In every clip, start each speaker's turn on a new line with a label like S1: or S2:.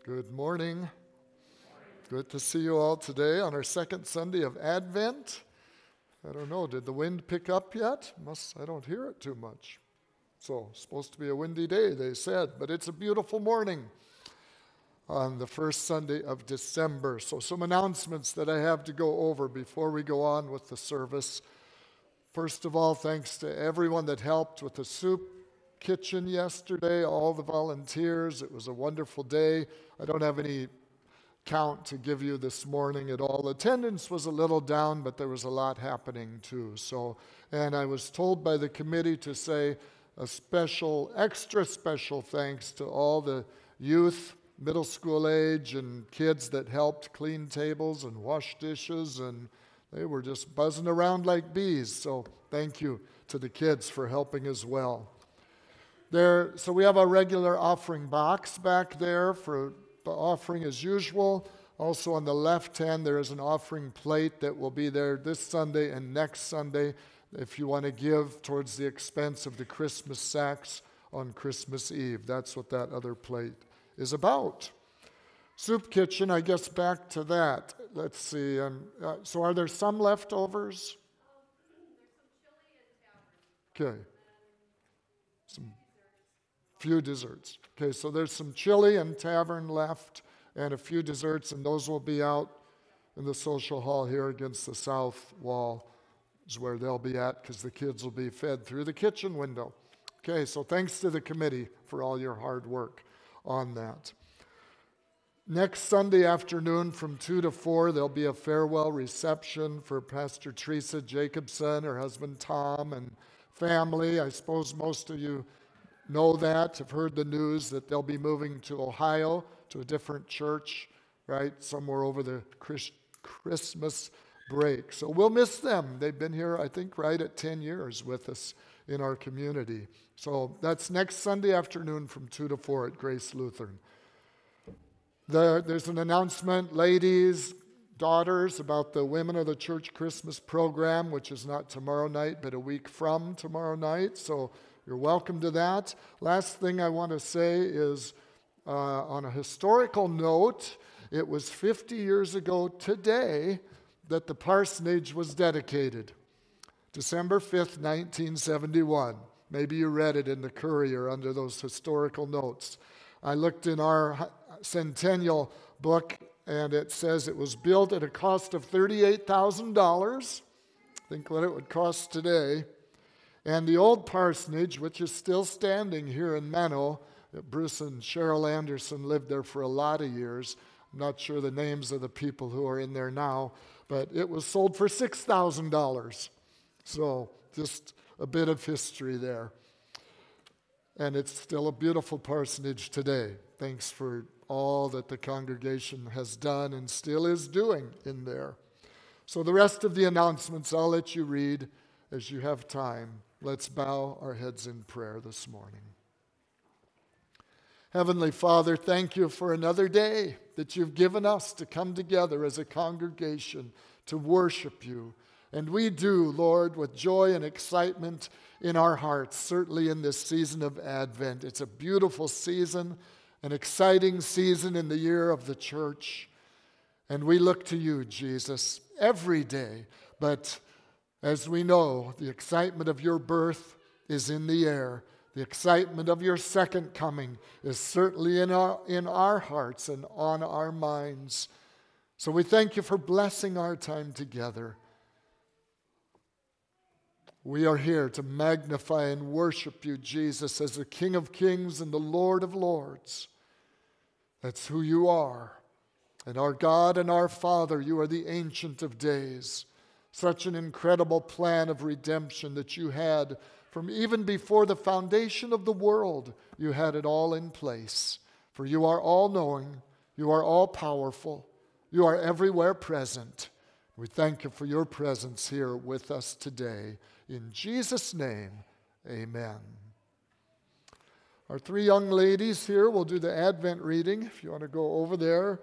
S1: Good morning. Good to see you all today on our second Sunday of Advent. I don't know, did the wind pick up yet? I don't hear it too much. So, supposed to be a windy day, they said, but it's a beautiful morning on the first Sunday of December. So, some announcements that I have to go over before we go on with the service. First of all, thanks to everyone that helped with the soup kitchen yesterday, all the volunteers. It was a wonderful day. I don't have any count to give you this morning at all. Attendance was a little down, but there was a lot happening too. And I was told by the committee to say a extra special thanks to all the youth, middle school age, and kids that helped clean tables and wash dishes, and they were just buzzing around like bees. So thank you to the kids for helping as well. So we have a regular offering box back there for the offering as usual. Also on the left hand, there is an offering plate that will be there this Sunday and next Sunday if you want to give towards the expense of the Christmas sacks on Christmas Eve. That's what that other plate is about. Soup kitchen, I guess back to that. Let's see. So are there some leftovers? There's some chili and tavern. Okay. Some few desserts. Okay, so there's some chili and tavern left and a few desserts, and those will be out in the social hall here against the south wall is where they'll be at because the kids will be fed through the kitchen window. Okay, so thanks to the committee for all your hard work on that. Next Sunday afternoon from 2 to 4, there'll be a farewell reception for Pastor Teresa Jacobson, her husband Tom, and family. I suppose most of you know that, have heard the news that they'll be moving to Ohio to a different church, right, somewhere over the Christmas break. So we'll miss them. They've been here, I think, right at 10 years with us in our community. So that's next Sunday afternoon from 2 to 4 at Grace Lutheran. There's an announcement, ladies, daughters, about the Women of the Church Christmas program, which is not tomorrow night, but a week from tomorrow night. So you're welcome to that. Last thing I want to say is on a historical note, it was 50 years ago today that the parsonage was dedicated. December 5th, 1971. Maybe you read it in the Courier under those historical notes. I looked in our centennial book, and it says it was built at a cost of $38,000. Think what it would cost today. And the old parsonage, which is still standing here in Menno, Bruce and Cheryl Anderson lived there for a lot of years. I'm not sure the names of the people who are in there now, but it was sold for $6,000. So just a bit of history there. And it's still a beautiful parsonage today. Thanks for all that the congregation has done and still is doing in there. So the rest of the announcements I'll let you read as you have time. Let's bow our heads in prayer this morning. Heavenly Father, thank you for another day that you've given us to come together as a congregation to worship you. And we do, Lord, with joy and excitement in our hearts, certainly in this season of Advent. It's a beautiful season, an exciting season in the year of the church. And we look to you, Jesus, every day. But as we know, the excitement of your birth is in the air. The excitement of your second coming is certainly in our hearts and on our minds. So we thank you for blessing our time together. We are here to magnify and worship you, Jesus, as the King of Kings and the Lord of Lords. That's who you are. And our God and our Father, you are the Ancient of Days. Such an incredible plan of redemption that you had from even before the foundation of the world. You had it all in place. For you are all-knowing, you are all-powerful, you are everywhere present. We thank you for your presence here with us today. In Jesus' name, amen. Our three young ladies here will do the Advent reading. If you want to go over there.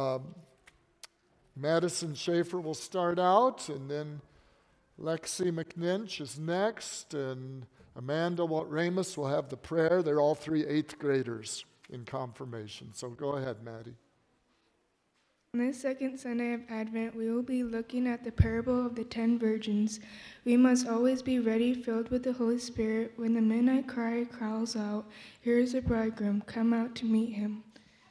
S1: Madison Schaefer will start out, and then Lexi McNinch is next, and Amanda Ramos will have the prayer. They're all three 8th graders. in confirmation. So go ahead, Maddie.
S2: On this second Sunday of Advent, we will be looking at the parable of the 10 virgins. We must always be ready, filled with the Holy Spirit, when the midnight cry calls out, "Here is the bridegroom, come out to meet him."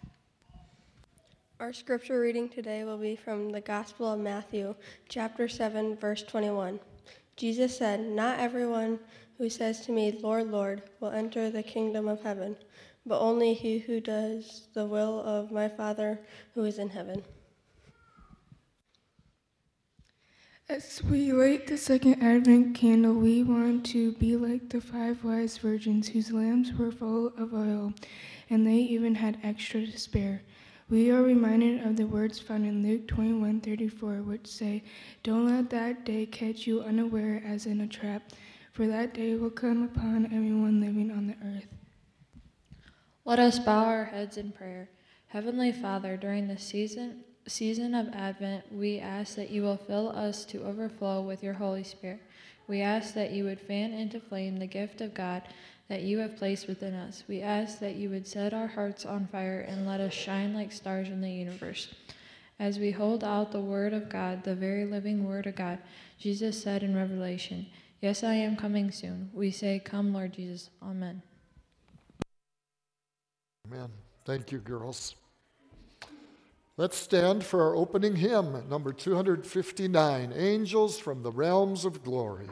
S3: Our scripture reading today will be from the Gospel of Matthew, chapter 7, verse 21. Jesus said, "Not everyone who says to me, 'Lord, Lord,' will enter the kingdom of heaven, but only he who does the will of my Father who is in heaven."
S2: As we light the second Advent candle, we want to be like the 5 wise virgins whose lamps were full of oil, and they even had extra to spare. We are reminded of the words found in Luke 21:34, which say, "Don't let that day catch you unaware as in a trap, for that day will come upon everyone living on the earth."
S4: Let us bow our heads in prayer. Heavenly Father, during the season of Advent, we ask that you will fill us to overflow with your Holy Spirit. We ask that you would fan into flame the gift of God that you have placed within us. We ask that you would set our hearts on fire and let us shine like stars in the universe. As we hold out the Word of God, the very living Word of God, Jesus said in Revelation, "Yes, I am coming soon." We say, "Come, Lord Jesus." Amen.
S1: Amen. Thank you, girls. Let's stand for our opening hymn, number 259, Angels from the Realms of Glory.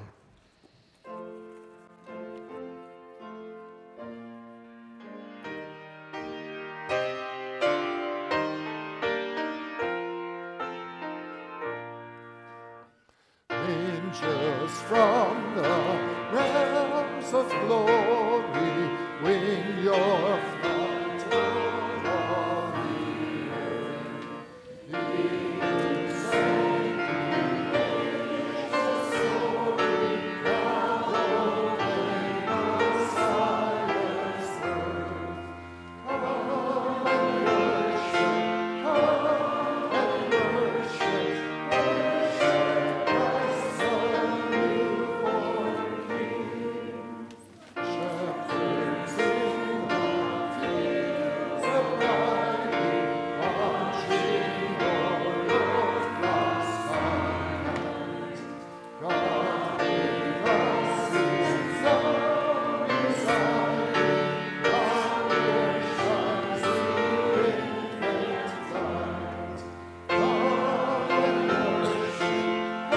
S1: Angels from the realms of glory, wing your flight o'er the earth. Peace and creation soaring, now proclaim the silent earth. Come and worship, come and worship, worship Christ the newborn King. Shepherds in the fields abiding, watching o'er your flocks by night. God with us is now residing, God where shines the infant light. Come and worship,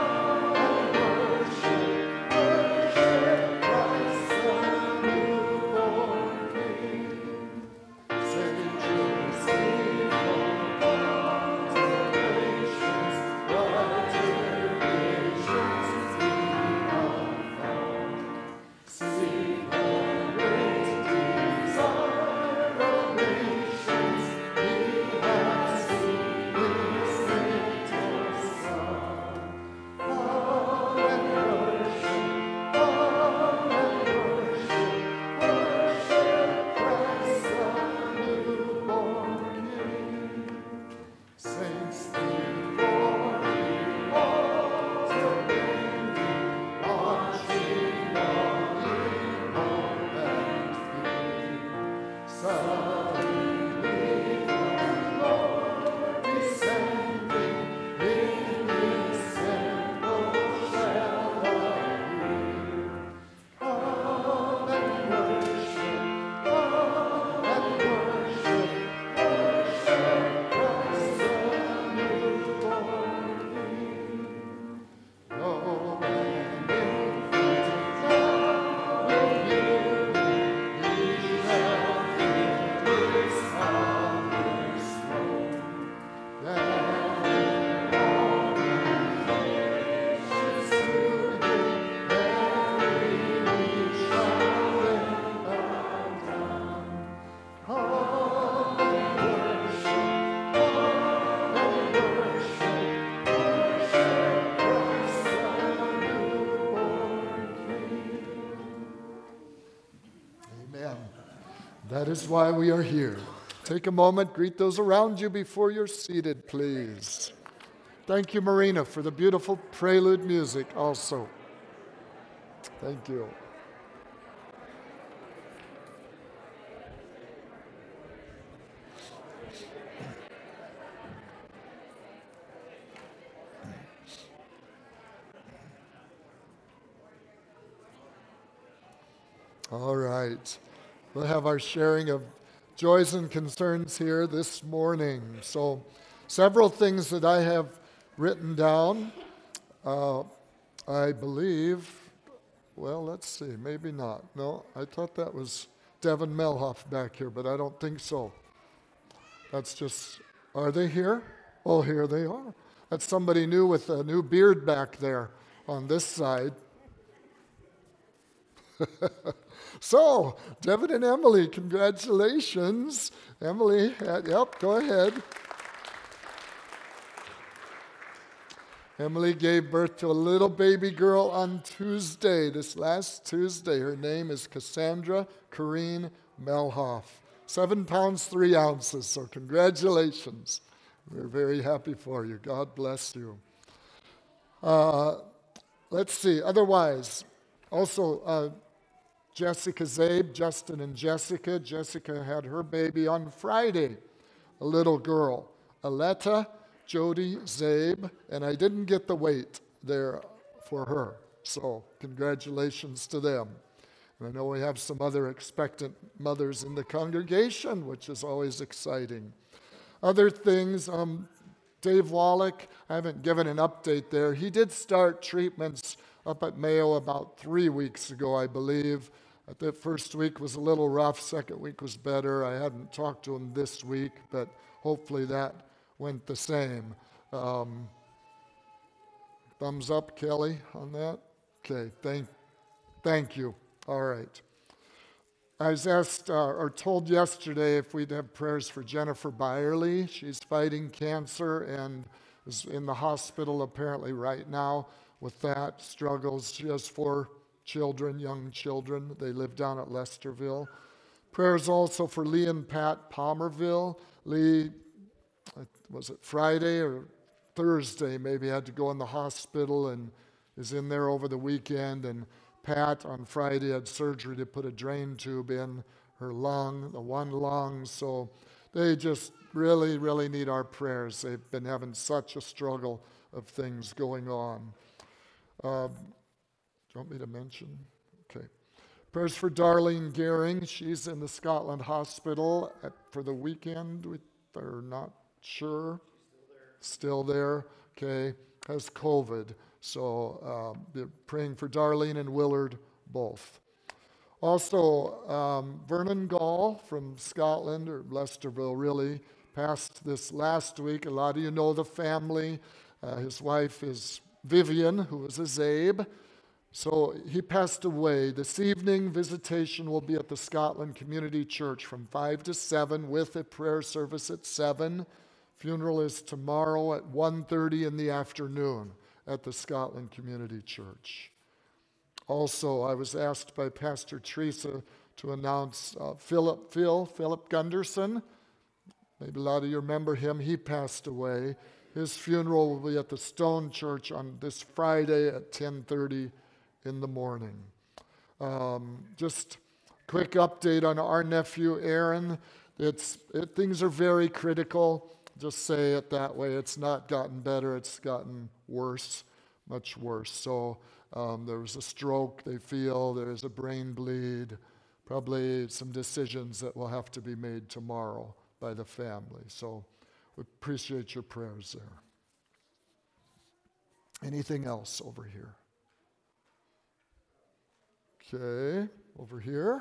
S1: worship Christ the newborn King. Sages sing from constellations, brighter visions we have found. See the great desire of nations, He has seen His victor's crown. Come and worship, worship Christ the newborn King. Saints before the altar bending, watching on eagle and field. Suddenly the Lord descending, in His temple shall appear. Come and worship, worship Christ the newborn King. Lo, an infant now will hear Him, He shall fill His Father's throne. Then all nations to Him, every knee shall then bow down. Come and worship, worship Christ the newborn King. Amen. That is why we are here. Take a moment, greet those around you before you're seated, please. Thank you, Marina, for the beautiful prelude music also. Thank you. All right. We'll have our sharing of joys and concerns here this morning. So, several things that I have written down. I believe, well, let's see, maybe not. No, I thought that was Devin Melhoff back here, but I don't think so. That's just, are they here? Oh, here they are. That's somebody new with a new beard back there on this side. So, Devin and Emily, congratulations. Emily, yep, go ahead. Emily gave birth to a little baby girl on Tuesday, this last Tuesday. Her name is Cassandra Corrine Melhoff. 7 pounds, 3 ounces, so congratulations. We're very happy for you. God bless you. Let's see, otherwise, also, Jessica Zabe, Justin and Jessica. Jessica had her baby on Friday, a little girl. Aletta Jody Zabe, and I didn't get the weight there for her. So congratulations to them. And I know we have some other expectant mothers in the congregation, which is always exciting. Other things, Dave Wallach, I haven't given an update there. He did start treatments up at Mayo about 3 weeks ago, I believe. The first week was a little rough, second week was better. I hadn't talked to him this week, but hopefully that went the same. Thumbs up, Kelly, on that? Okay, thank you. All right. I was asked or told yesterday if we'd have prayers for Jennifer Byerly. She's fighting cancer and is in the hospital apparently right now with that, struggles. She has 4 children, young children. They live down at Lesterville. Prayers also for Lee and Pat Palmerville. Lee, was it Friday or Thursday, maybe had to go in the hospital and is in there over the weekend. And Pat on Friday had surgery to put a drain tube in her lung, the one lung. So they just really, really need our prayers. They've been having such a struggle of things going on. Do you want me to mention? Okay. Prayers for Darlene Gehring. She's in the Scotland Hospital for the weekend. We're not sure. Still there. Okay. Has COVID. So they're praying for Darlene and Willard both. Also, Vernon Gall from Scotland, or Lesterville really, passed this last week. A lot of you know the family. His wife is Vivian, who was a Zabe. So he passed away. This evening, visitation will be at the Scotland Community Church from 5 to 7 with a prayer service at 7. Funeral is tomorrow at 1:30 in the afternoon at the Scotland Community Church. Also, I was asked by Pastor Teresa to announce Philip Gunderson. Maybe a lot of you remember him. He passed away. His funeral will be at the Stone Church on this Friday at 10:30 in the morning. Just quick update on our nephew Aaron. Things are very critical. Just say it that way. It's not gotten better. It's gotten worse, much worse. So there was a stroke, they feel. There's a brain bleed. Probably some decisions that will have to be made tomorrow by the family. So we appreciate your prayers there. Anything else over here? Okay, over here.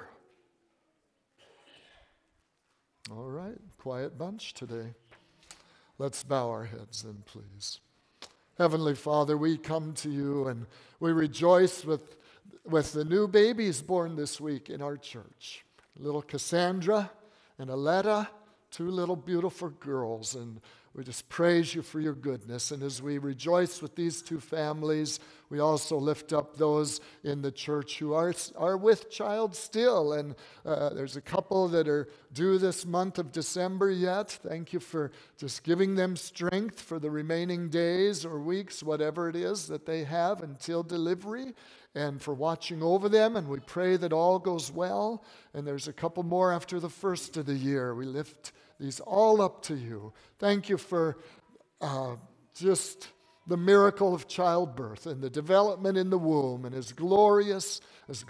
S1: All right, quiet bunch today. Let's bow our heads then, please. Heavenly Father, we come to you and we rejoice with the new babies born this week in our church. Little Cassandra and Aletta, 2 little beautiful girls, and we just praise you for your goodness. And as we rejoice with these 2 families, we also lift up those in the church who are with child still. And there's a couple that are due this month of December yet. Thank you for just giving them strength for the remaining days or weeks, whatever it is that they have until delivery, and for watching over them. And we pray that all goes well. And there's a couple more after the first of the year. We lift these all up to you. Thank you for just the miracle of childbirth and the development in the womb, and as glorious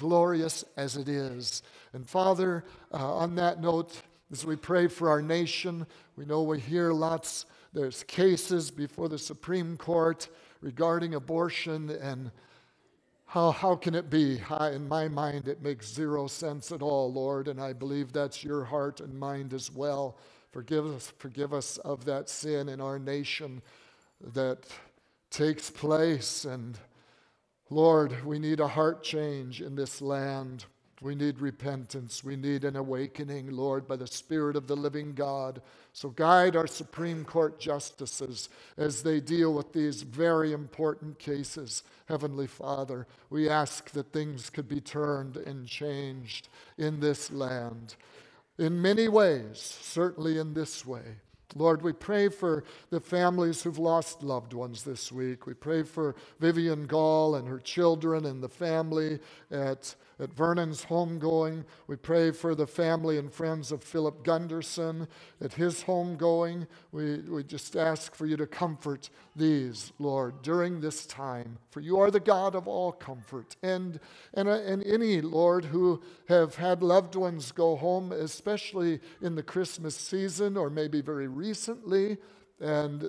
S1: as it is. And Father, on that note, as we pray for our nation, we know we hear there's cases before the Supreme Court regarding abortion, and how can it be? In my mind, it makes zero sense at all, Lord, and I believe that's your heart and mind as well. Forgive us of that sin in our nation that takes place. And Lord, we need a heart change in this land. We need repentance. We need an awakening, Lord, by the Spirit of the living God. So guide our Supreme Court justices as they deal with these very important cases. Heavenly Father, we ask that things could be turned and changed in this land in many ways, certainly in this way. Lord, we pray for the families who've lost loved ones this week. We pray for Vivian Gall and her children and the family at Vernon's homegoing. We pray for the family and friends of Philip Gunderson at his homegoing. We just ask for you to comfort these, Lord, during this time. For you are the God of all comfort. And any, Lord, who have had loved ones go home, especially in the Christmas season or maybe very recently, and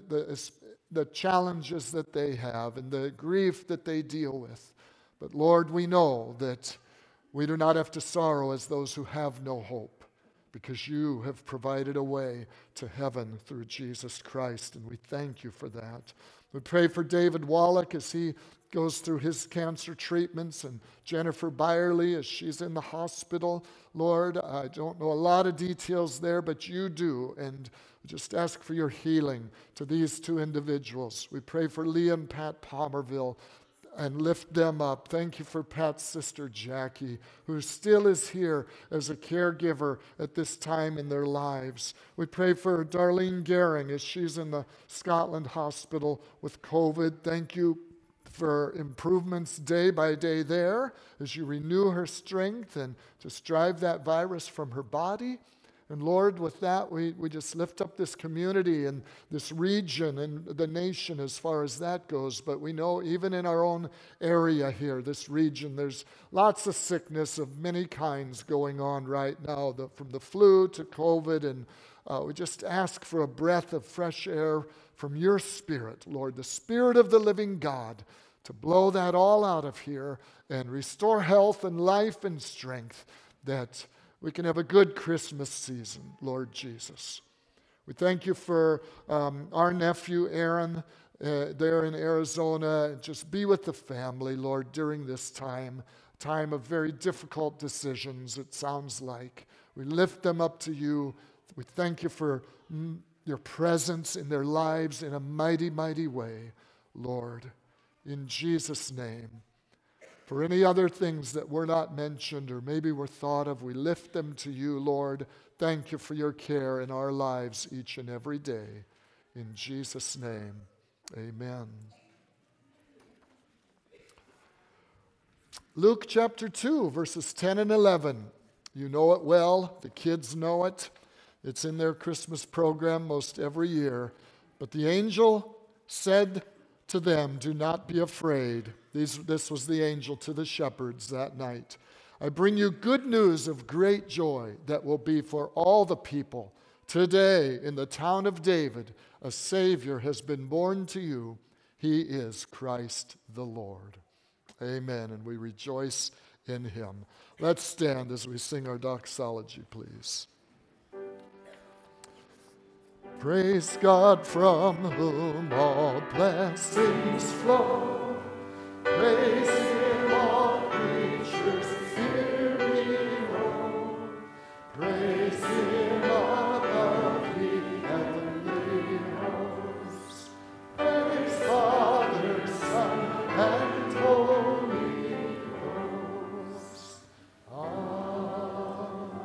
S1: the challenges that they have and the grief that they deal with. But Lord, we know that we do not have to sorrow as those who have no hope, because you have provided a way to heaven through Jesus Christ, and we thank you for that. We pray for David Wallach as he goes through his cancer treatments, and Jennifer Byerly as she's in the hospital. Lord, I don't know a lot of details there, but you do, and we just ask for your healing to these two individuals. We pray for Lee and Pat Palmerville and lift them up. Thank you for Pat's sister Jackie, who still is here as a caregiver at this time in their lives. We pray for Darlene Gehring as she's in the Scotland hospital with COVID. Thank you for improvements day by day there as you renew her strength and just drive that virus from her body. And Lord, with that, we just lift up this community and this region and the nation as far as that goes. But we know even in our own area here, this region, there's lots of sickness of many kinds going on right now, from the flu to COVID. And we just ask for a breath of fresh air from your Spirit, Lord, the Spirit of the living God, to blow that all out of here and restore health and life and strength, that we can have a good Christmas season, Lord Jesus. We thank you for our nephew, Aaron, there in Arizona. Just be with the family, Lord, during this time of very difficult decisions, it sounds like. We lift them up to you. We thank you for your presence in their lives in a mighty, mighty way, Lord, in Jesus' name. For any other things that were not mentioned or maybe were thought of, we lift them to you, Lord. Thank you for your care in our lives each and every day. In Jesus' name, amen. Luke chapter 2, verses 10 and 11. You know it well. The kids know it. It's in their Christmas program most every year. But the angel said to them, "Do not be afraid." This was the angel to the shepherds that night. "I bring you good news of great joy that will be for all the people. Today, in the town of David, a Savior has been born to you. He is Christ the Lord." Amen. And we rejoice in him. Let's stand as we sing our doxology, please. Praise God from whom all blessings flow. Praise him, all creatures hear below. Praise him above the heavenly hosts. Praise Father, Son, and Holy Ghost. Amen.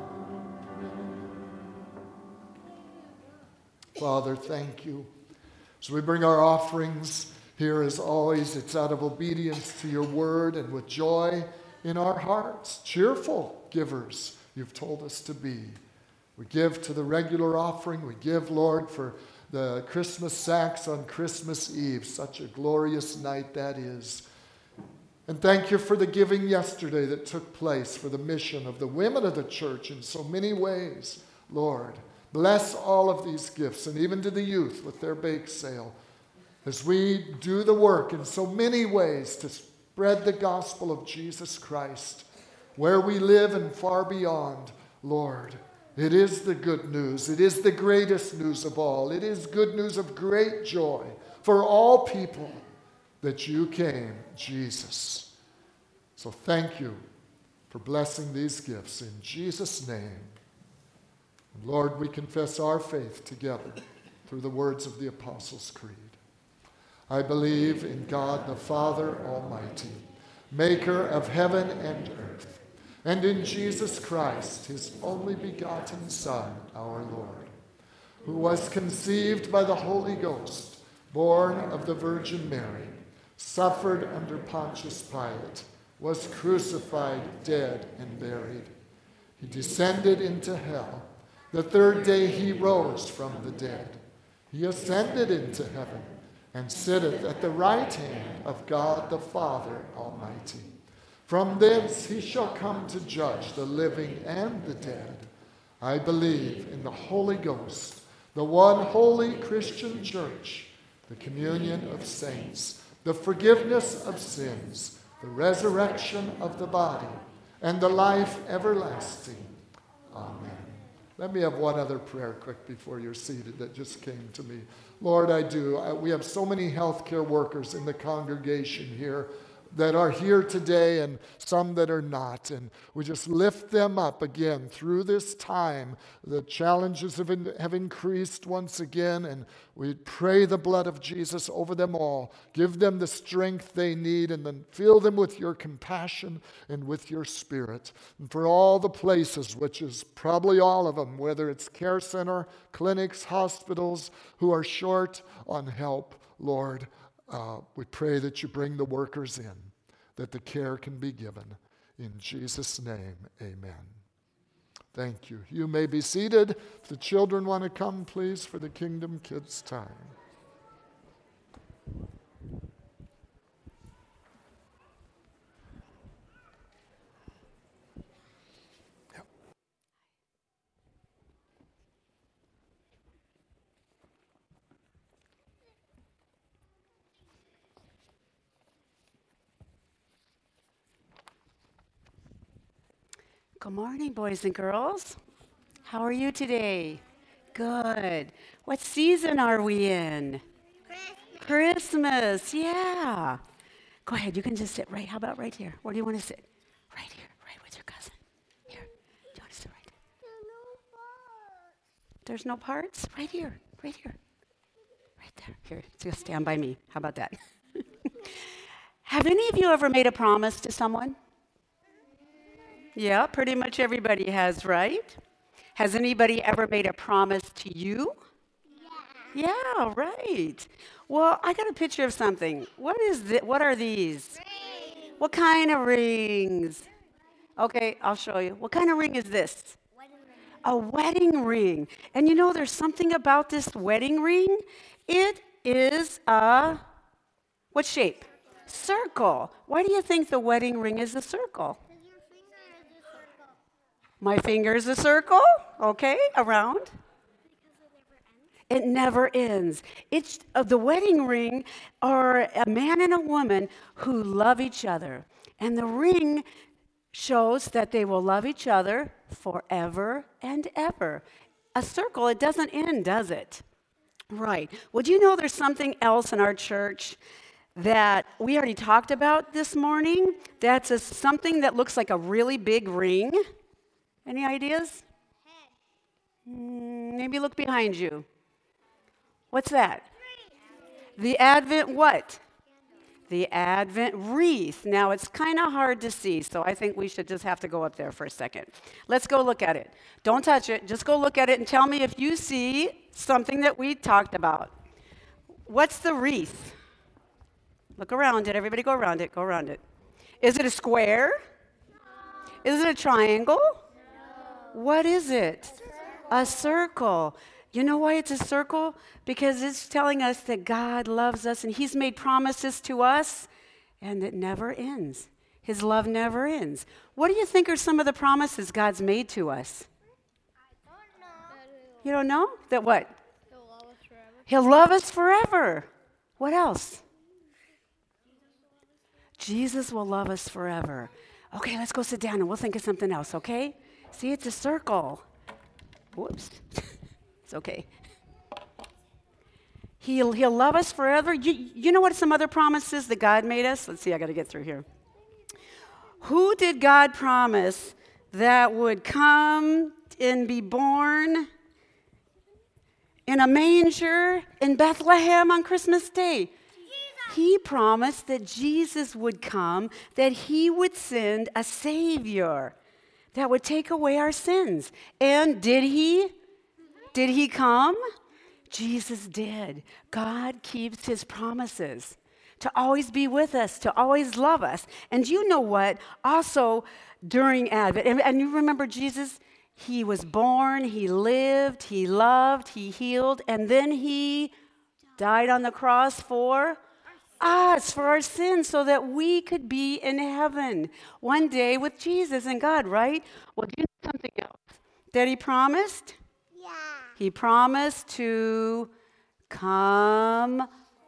S1: Father, thank you. As we bring our offerings here, as always, it's out of obedience to your word and with joy in our hearts. Cheerful givers, you've told us to be. We give to the regular offering. We give, Lord, for the Christmas sacks on Christmas Eve. Such a glorious night that is. And thank you for the giving yesterday that took place for the mission of the women of the church in so many ways, Lord. Bless all of these gifts, and even to the youth with their bake sale, as we do the work in so many ways to spread the gospel of Jesus Christ, where we live and far beyond, Lord. It is the good news. It is the greatest news of all. It is good news of great joy for all people that you came, Jesus. So thank you for blessing these gifts in Jesus' name. And Lord, we confess our faith together through the words of the Apostles' Creed. I believe in God the Father Almighty, maker of heaven and earth, and in Jesus Christ, his only begotten Son, our Lord, who was conceived by the Holy Ghost, born of the Virgin Mary, suffered under Pontius Pilate, was crucified, dead, and buried. He descended into hell. The third day he rose from the dead. He ascended into heaven and sitteth at the right hand of God the Father Almighty. From thence he shall come to judge the living and the dead. I believe in the Holy Ghost, the one holy Christian church, the communion of saints, the forgiveness of sins, the resurrection of the body, and the life everlasting. Amen. Let me have one other prayer quick before you're seated that just came to me. Lord, we have so many healthcare workers in the congregation here that are here today and some that are not. And we just lift them up again through this time. The challenges have increased once again, and we pray the blood of Jesus over them all. Give them the strength they need, and then fill them with your compassion and with your spirit. And for all the places, which is probably all of them, whether it's care center, clinics, hospitals, who are short on help, Lord, we pray that you bring the workers in, that the care can be given. In Jesus' name, amen. Thank you. You may be seated. If the children want to come, please, for the Kingdom Kids time.
S5: Good morning, boys and girls. How are you today? Good. What season are we in? Christmas, yeah. Go ahead, you can just sit right, how about right here? Where do you want to sit? Right here, right with your cousin. Here, do you want to sit right there? There's no parts? Right here, right here. Right there. Here, just stand by me. How about that? Have any of you ever made a promise to someone? Yeah, pretty much everybody has, right? Has anybody ever made a promise to you? Yeah, right. Well, I got a picture of something. What are these? Rings. What kind of rings? Okay, I'll show you. What kind of ring is this? A wedding ring. And you know, there's something about this wedding ring. It is what shape? Circle. Why do you think the wedding ring is a circle? My finger is a circle, okay, around. It never ends. It's the wedding ring are a man and a woman who love each other. And the ring shows that they will love each other forever and ever. A circle, it doesn't end, does it? Right. Well, do you know there's something else in our church that we already talked about this morning? That's something that looks like a really big ring. Any ideas? Maybe look behind you. What's that? The Advent what? The Advent wreath. Now, it's kind of hard to see, so I think we should just have to go up there for a second. Let's go look at it. Don't touch it. Just go look at it and tell me if you see something that we talked about. What's the wreath? Look around it. Everybody go around it. Go around it. Is it a square? No. Is it a triangle? What is it? A circle. You know why it's a circle? Because it's telling us that God loves us and he's made promises to us and it never ends. His love never ends. What do you think are some of the promises God's made to us?
S6: I don't know.
S5: You don't know? That what?
S6: He'll love us forever.
S5: He'll love us forever. What else? Jesus will love us forever. Okay, let's go sit down and we'll think of something else, okay? See, it's a circle. Whoops. It's okay. He'll love us forever. You know what some other promises that God made us? Let's see, I got to get through here. Who did God promise that would come and be born in a manger in Bethlehem on Christmas Day? He promised that Jesus would come, that he would send a Savior that would take away our sins. And did he? Did he come? Jesus did. God keeps his promises to always be with us, to always love us. And you know what? Also, during Advent, and you remember Jesus, he was born, he lived, he loved, he healed, and then he died on the cross for us, for our sins, so that we could be in heaven one day with Jesus and God, right? Well, do you know something else that he promised?
S6: Yeah.
S5: He promised to come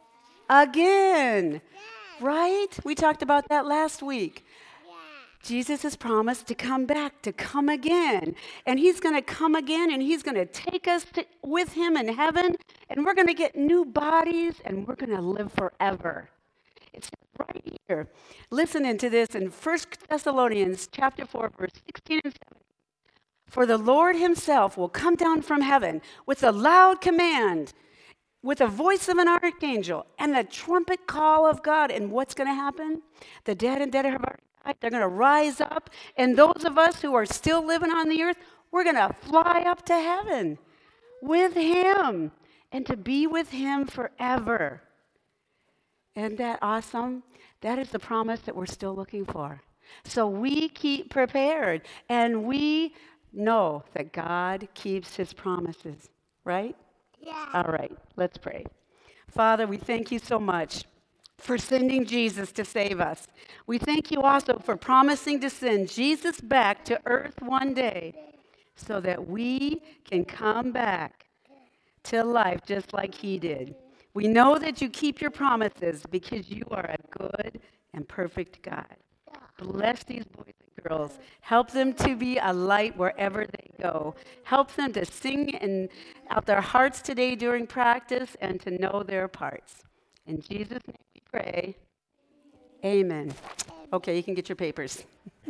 S5: again, right? We talked about that last week. Jesus has promised to come back, to come again. And he's going to come again, and he's going to take us with him in heaven, and we're going to get new bodies, and we're going to live forever. It's right here. Listen to this in 1 Thessalonians chapter 4, verse 16 and 17. For the Lord himself will come down from heaven with a loud command, with the voice of an archangel, and the trumpet call of God. And what's going to happen? The dead and dead have already died. They're going to rise up. And those of us who are still living on the earth, we're going to fly up to heaven with him and to be with him forever. Isn't that awesome? That is the promise that we're still looking for. So we keep prepared, and we know that God keeps his promises, right?
S6: Yeah.
S5: All right, let's pray. Father, we thank you so much for sending Jesus to save us. We thank you also for promising to send Jesus back to earth one day so that we can come back to life just like he did. We know that you keep your promises because you are a good and perfect God. Bless these boys and girls. Help them to be a light wherever they go. Help them to sing out their hearts today during practice and to know their parts. In Jesus' name we pray. Amen. Okay, you can get your papers. I'll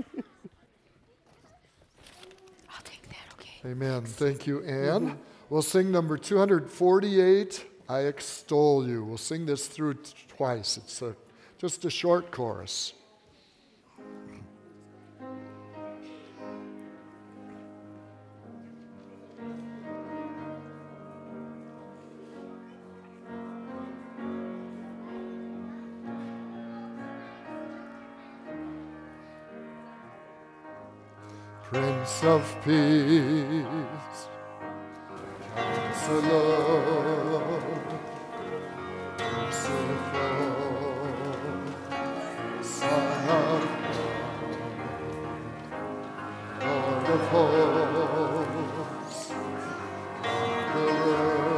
S5: take that, okay.
S1: Amen. Thank you, Ann. We'll sing number 248, I Extol You. We'll sing this through twice. It's just a short chorus. Prince of Peace, Counselor, Merciful, Son of God, Lord of hosts, Conqueror,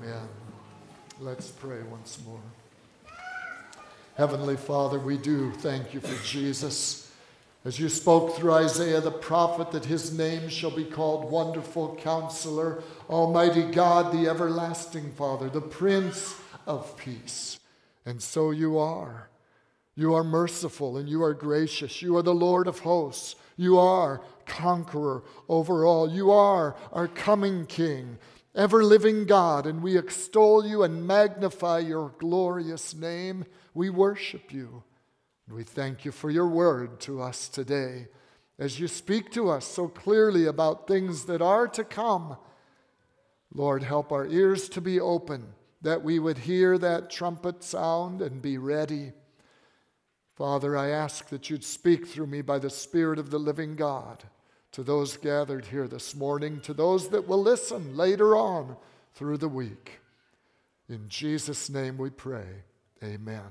S1: Amen. Let's pray once more. Heavenly Father, we do thank you for Jesus. As you spoke through Isaiah the prophet that his name shall be called Wonderful Counselor, Almighty God, the Everlasting Father, the Prince of Peace. And so you are. You are merciful and you are gracious. You are the Lord of hosts. You are conqueror over all. You are our coming King, ever-living God, and we extol you and magnify your glorious name. We worship you. We thank you for your word to us today as you speak to us so clearly about things that are to come. Lord, help our ears to be open, that we would hear that trumpet sound and be ready. Father, I ask that you'd speak through me by the Spirit of the living God to those gathered here this morning, to those that will listen later on through the week. In Jesus' name we pray. Amen.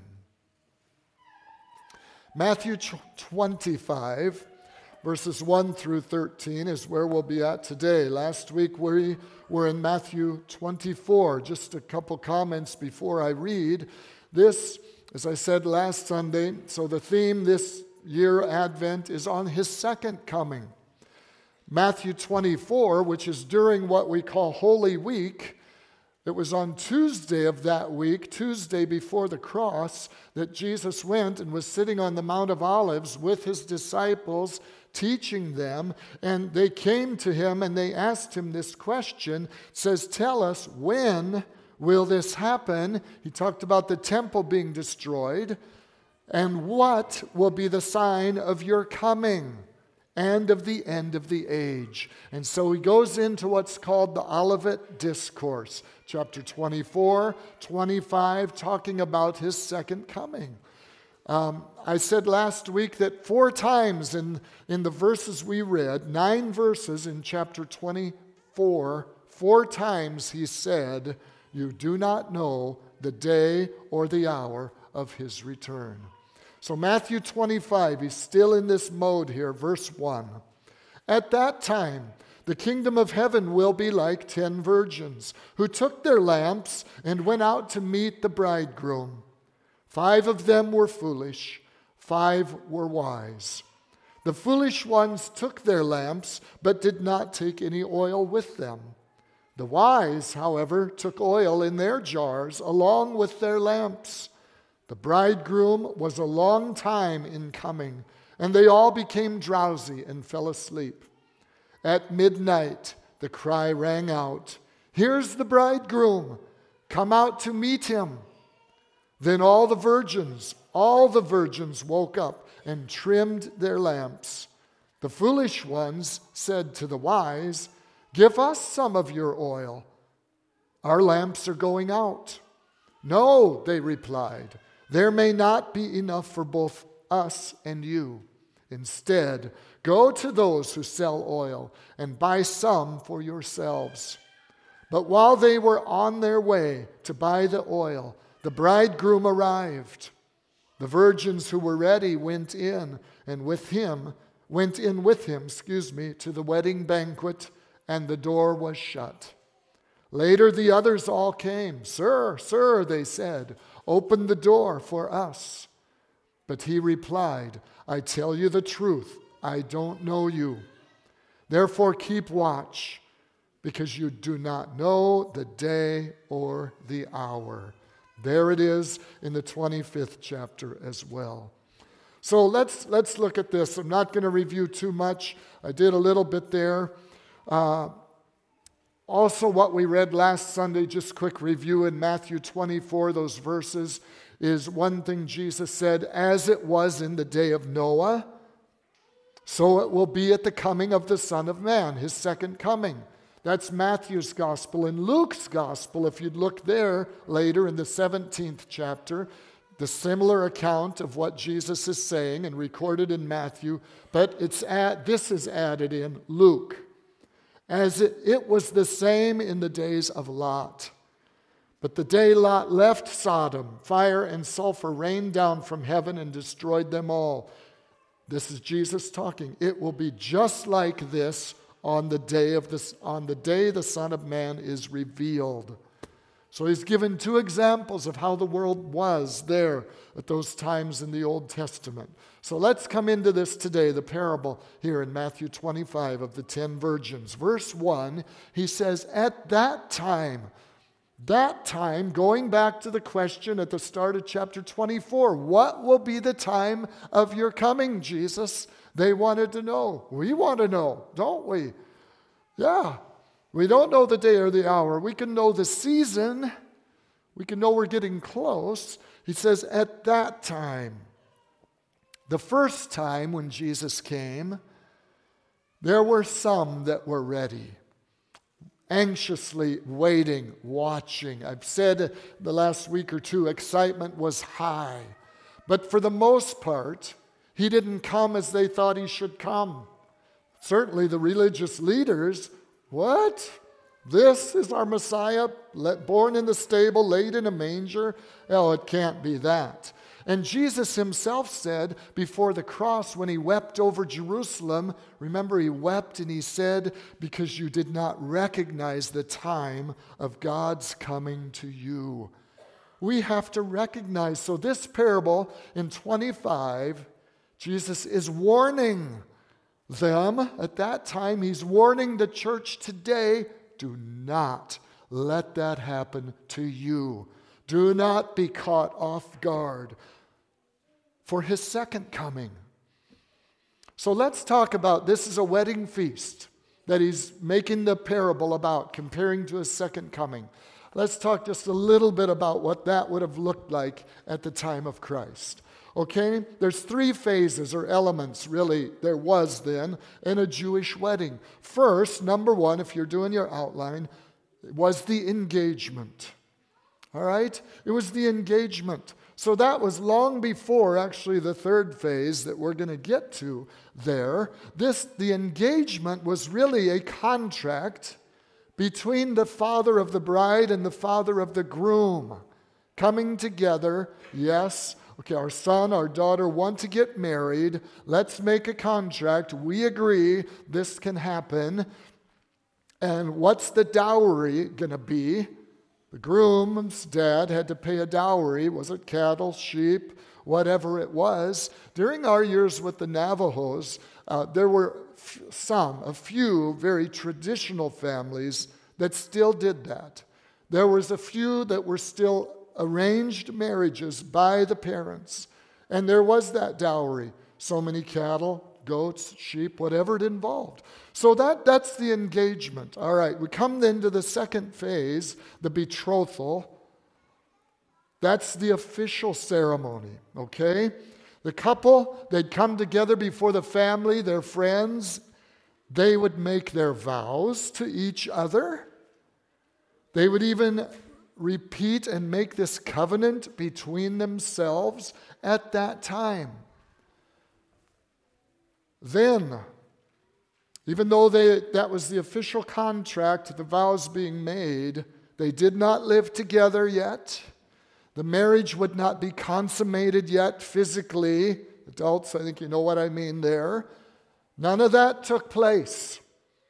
S1: Matthew 25, verses 1 through 13 is where we'll be at today. Last week we were in Matthew 24. Just a couple comments before I read. This, as I said last Sunday, so the theme this year, Advent, is on his second coming. Matthew 24, which is during what we call Holy Week, it was on Tuesday of that week, Tuesday before the cross, that Jesus went and was sitting on the Mount of Olives with his disciples, teaching them, and they came to him and they asked him this question. It says, tell us, when will this happen? He talked about the temple being destroyed. And what will be the sign of your coming and of the end of the age? And so he goes into what's called the Olivet Discourse, chapter 24, 25, talking about his second coming. I said last week that 4 times in the verses we read, 9 verses in chapter 24, 4 times he said, you do not know the day or the hour of his return. So Matthew 25, he's still in this mode here, verse 1. At that time, the kingdom of heaven will be like 10 virgins who took their lamps and went out to meet the bridegroom. 5 of them were foolish, 5 were wise. The foolish ones took their lamps, but did not take any oil with them. The wise, however, took oil in their jars along with their lamps. The bridegroom was a long time in coming, and they all became drowsy and fell asleep. At midnight, the cry rang out, here's the bridegroom, come out to meet him. Then all the virgins woke up and trimmed their lamps. The foolish ones said to the wise, give us some of your oil. Our lamps are going out. No, they replied, there may not be enough for both us and you. Instead, go to those who sell oil and buy some for yourselves. But while they were on their way to buy the oil, the bridegroom arrived. The virgins who were ready went in with him to the wedding banquet, and the door was shut. Later the others all came. Sir, sir, they said, open the door for us. But he replied, I tell you the truth, I don't know you. Therefore keep watch, because you do not know the day or the hour. There it is in the 25th chapter as well. So let's look at this. I'm not going to review too much. I did a little bit there. Also, what we read last Sunday, just quick review in Matthew 24, those verses, is one thing Jesus said, as it was in the day of Noah, so it will be at the coming of the Son of Man, his second coming. That's Matthew's gospel. In Luke's gospel, if you'd look there later in the 17th chapter, the similar account of what Jesus is saying and recorded in Matthew, but this is added in Luke. As it was the same in the days of Lot. But the day Lot left Sodom, fire and sulfur rained down from heaven and destroyed them all. This is Jesus talking. It will be just like this on the day the Son of Man is revealed. So he's given two examples of how the world was there at those times in the Old Testament. So let's come into this today, the parable here in Matthew 25 of the 10 virgins. Verse 1, he says, at that time, going back to the question at the start of chapter 24, what will be the time of your coming, Jesus? They wanted to know. We want to know, don't we? Yeah. We don't know the day or the hour. We can know the season. We can know we're getting close. He says, at that time. The first time when Jesus came, there were some that were ready, anxiously waiting, watching. I've said the last week or two, excitement was high. But for the most part, he didn't come as they thought he should come. Certainly the religious leaders, what? This is our Messiah, born in the stable, laid in a manger? Oh, it can't be that. And Jesus himself said before the cross when he wept over Jerusalem, remember he wept and he said, because you did not recognize the time of God's coming to you. We have to recognize. So this parable in 25, Jesus is warning them at that time. He's warning the church today, do not let that happen to you. Do not be caught off guard for his second coming. So let's talk about, this is a wedding feast that he's making the parable about, comparing to his second coming. Let's talk just a little bit about what that would have looked like at the time of Christ. Okay, there's three phases or elements, really, there was then in a Jewish wedding. First, number one, if you're doing your outline, was the engagement. All right? It was the engagement. So that was long before actually the third phase that we're going to get to there. The engagement was really a contract between the father of the bride and the father of the groom coming together, yes. Okay, our son, our daughter want to get married. Let's make a contract. We agree this can happen. And what's the dowry going to be? The groom's dad had to pay a dowry. Was it cattle, sheep, whatever it was? During our years with the Navajos, there were a few very traditional families that still did that. There was a few that were still arranged marriages by the parents. And there was that dowry. So many cattle, goats, sheep, whatever it involved. So that's the engagement. All right, we come then to the second phase, the betrothal. That's the official ceremony, okay? The couple, they'd come together before the family, their friends. They would make their vows to each other. They would even repeat and make this covenant between themselves at that time. Then, even though that was the official contract, the vows being made, they did not live together yet. The marriage would not be consummated yet physically. Adults, I think you know what I mean there. None of that took place.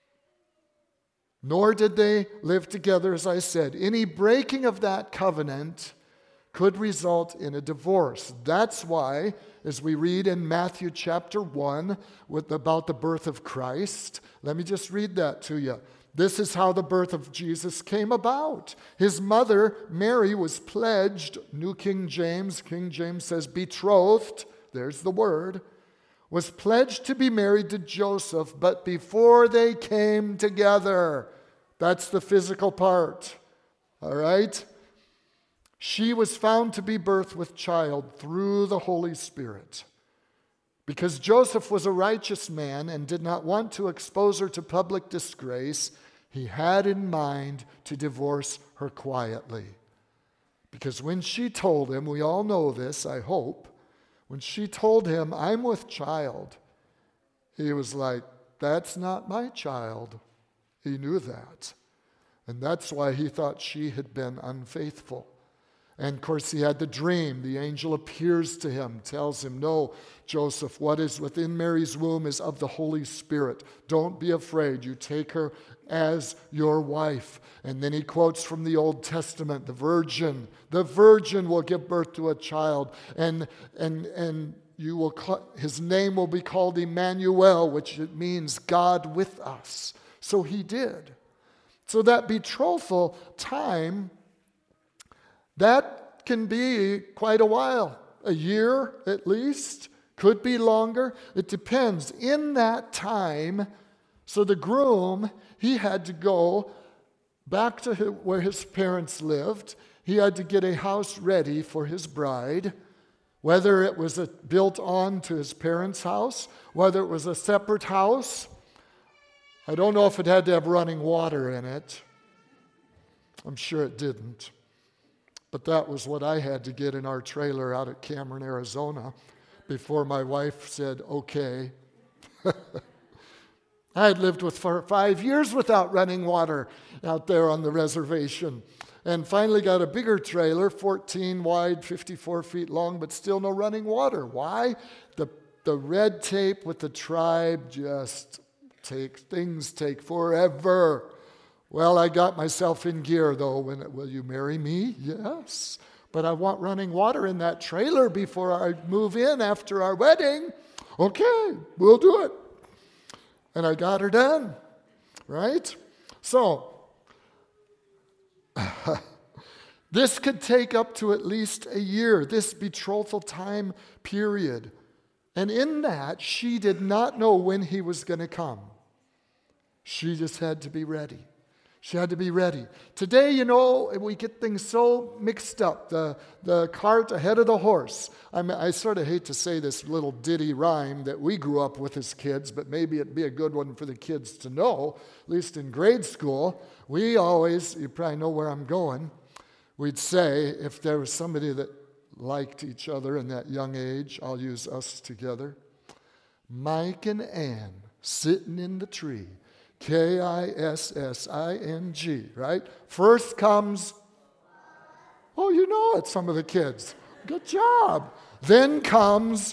S1: Nor did they live together, as I said. Any breaking of that covenant could result in a divorce. That's why, as we read in Matthew chapter 1 about the birth of Christ, let me just read that to you. This is how the birth of Jesus came about. His mother, Mary, was pledged, New King James says betrothed, there's the word, was pledged to be married to Joseph, but before they came together, that's the physical part, all right? She was found to be birthed with child through the Holy Spirit. Because Joseph was a righteous man and did not want to expose her to public disgrace, he had in mind to divorce her quietly. Because when she told him, we all know this, I hope, when she told him, I'm with child, he was like, that's not my child. He knew that. And that's why he thought she had been unfaithful. And of course, he had the dream. The angel appears to him, tells him, no, Joseph, what is within Mary's womb is of the Holy Spirit. Don't be afraid. You take her as your wife. And then he quotes from the Old Testament, the virgin will give birth to a child, and his name will be called Emmanuel, which it means God with us. So he did. So that betrothal time, that can be quite a while, a year at least, could be longer. It depends. In that time, so the groom, he had to go back to where his parents lived. He had to get a house ready for his bride, whether it was built on to his parents' house, whether it was a separate house. I don't know if it had to have running water in it. I'm sure it didn't. But that was what I had to get in our trailer out at Cameron, Arizona, before my wife said, okay. I had lived for 5 years without running water out there on the reservation, and finally got a bigger trailer, 14 wide, 54 feet long, but still no running water. Why? The red tape with the tribe just things take forever. Well, I got myself in gear, though. Will you marry me? Yes. But I want running water in that trailer before I move in after our wedding. Okay, we'll do it. And I got her done, right? So, this could take up to at least a year, this betrothal time period. And in that, she did not know when he was going to come. She just had to be ready. She had to be ready. Today, we get things so mixed up. The cart ahead of the horse. I sort of hate to say this little ditty rhyme that we grew up with as kids, but maybe it'd be a good one for the kids to know. At least in grade school, you probably know where I'm going, we'd say if there was somebody that liked each other in that young age, I'll use us together. Mike and Ann sitting in the tree. Kissing, right? First comes, you know it, some of the kids. Good job. Then comes,